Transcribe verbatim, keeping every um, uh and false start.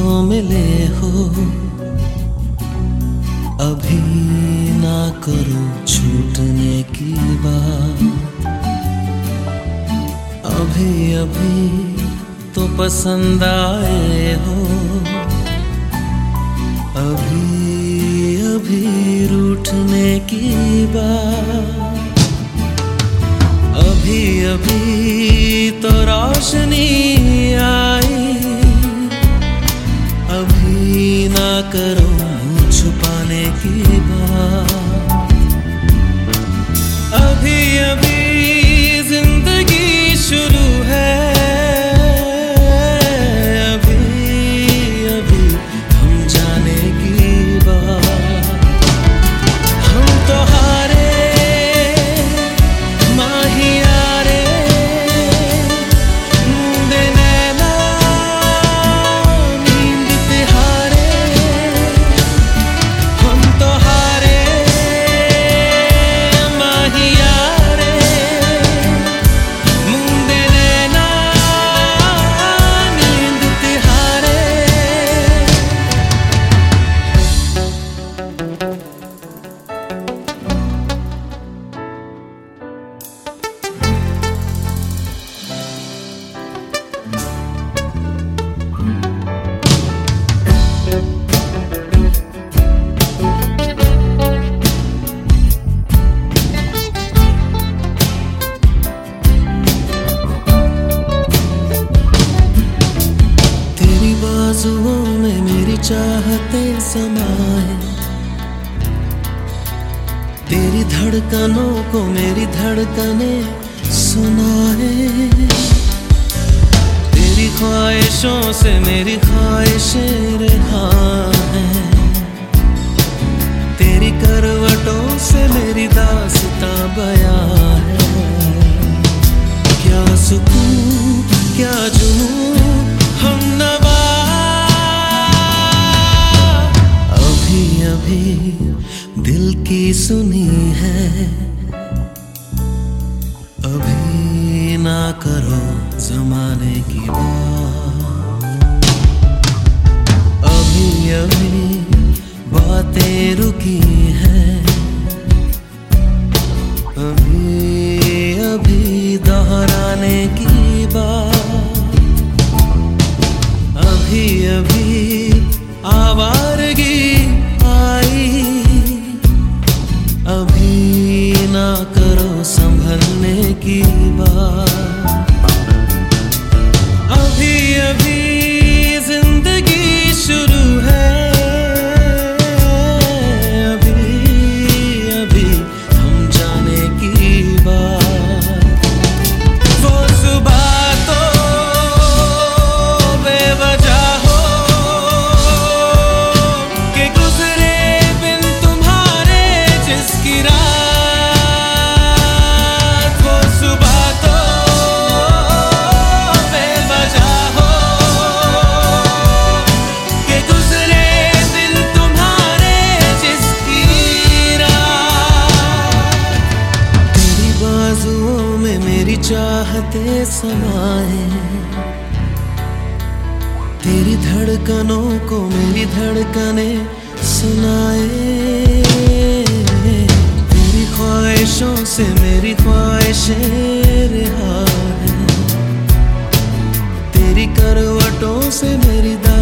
तो मिले हो, अभी ना करो छूटने की बात। अभी अभी तो पसंद आए हो, अभी अभी रूठने की बात। अभी अभी तो रोशनी आई, अभी ना करो छुपाने की बात। अभी अभी जिंदगी शुरू है, अभी अभी हम जाने की बात। हम तो हारे माहिया रे, मुंदे नैना नींद तिहारे। हम तो हारे माहिया रे, मुंदे नैना नींद तिहारे। तेरी बाजुओं में मेरी चाहते समाए, तेरी धड़कनों को मेरी धड़कने सुनाए। तेरी ख्वाहिशों से मेरी ख्वाहिशें रिहा हैं, तेरी करवटों से मेरी दास्तां बयां है। क्या सुकून क्या जुनून हम नवा, अभी अभी दिल की सुनी है, अभी ना करो जमाने की बात। अभी अभी बातें रुकी हैं, अभी अभी दोहराने की बात। अभी अभी आवारगी आई, अभी ना करो संभलने की बात। अभी अभी जिंदगी शुरू है, अभी अभी हम जाने की बात। वो सुबह तो बेवजह हो के गुजरे बिन तुम्हारे जिसकी रात। वो सुबह तो बेवजह हो के गुजरे बिन तुम्हारे जिसकी रात। तेरी बाजुओं में मेरी चाहते समाए, तेरी धड़कनों को मेरी धड़कने सुनाए। तेरी ख्वाहिशों से मेरी ख्वाहिशें रिहा हैं, तेरी करवटों से मेरी